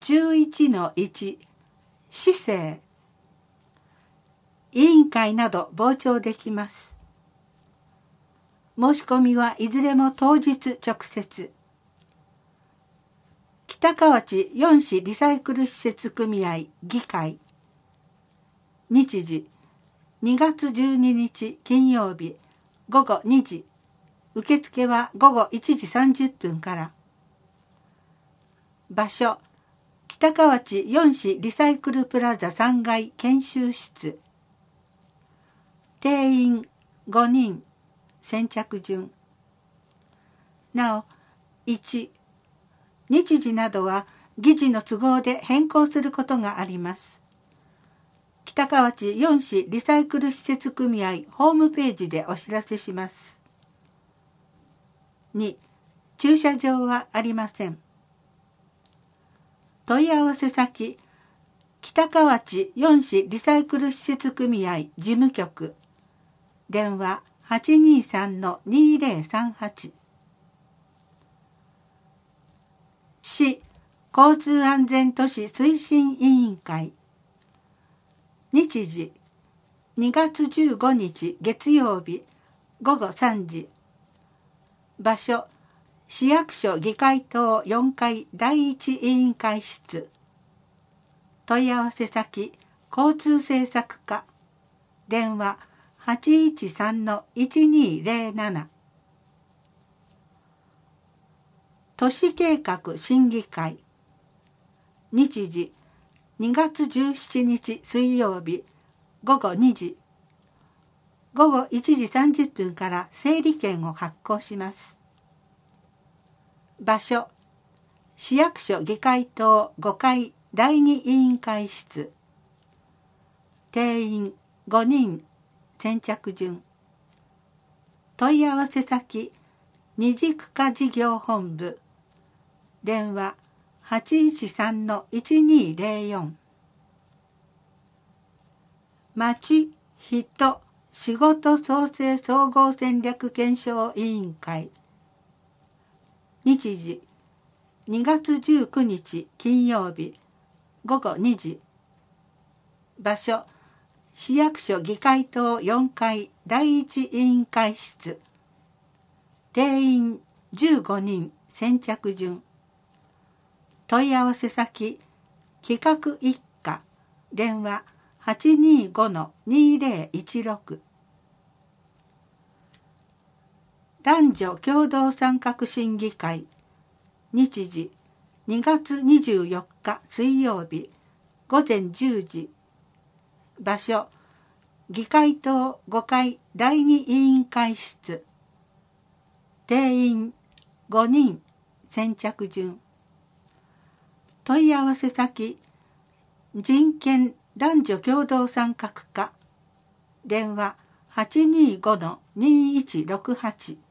11-1 市政委員会など傍聴できます。申し込みはいずれも当日直接。北河内4市リサイクル施設組合議会。日時2月12日金曜日午後2時。受付は午後1時30分から。場所北河内4市リサイクルプラザ3階研修室。定員5人。先着順。なお、1、日時などは議事の都合で変更することがあります。北河内4市リサイクル施設組合ホームページでお知らせします。2、駐車場はありません。問い合わせ先、北河内4市リサイクル施設組合事務局。電話823-2038。市交通安全都市推進委員会。日時2月15日月曜日午後3時。場所市役所議会棟4階第一委員会室。問い合わせ先交通政策課。電話813-1207。都市計画審議会。日時2月17日水曜日午後2時。午後1時30分から整理券を発行します。場所市役所議会棟5階第2委員会室。定員5人。先着順。問い合わせ先二次区画事業本部。電話813-1204。町人仕事創生総合戦略検証委員会。日時2月19日金曜日午後2時。場所市役所議会棟4階第一委員会室。定員15人。先着順。問い合わせ先企画一課。電話825-2016。男女共同参画審議会。日時2月24日水曜日午前10時。場所議会棟5階第2委員会室。定員5人。先着順。問い合わせ先人権男女共同参画課。電話825-2168。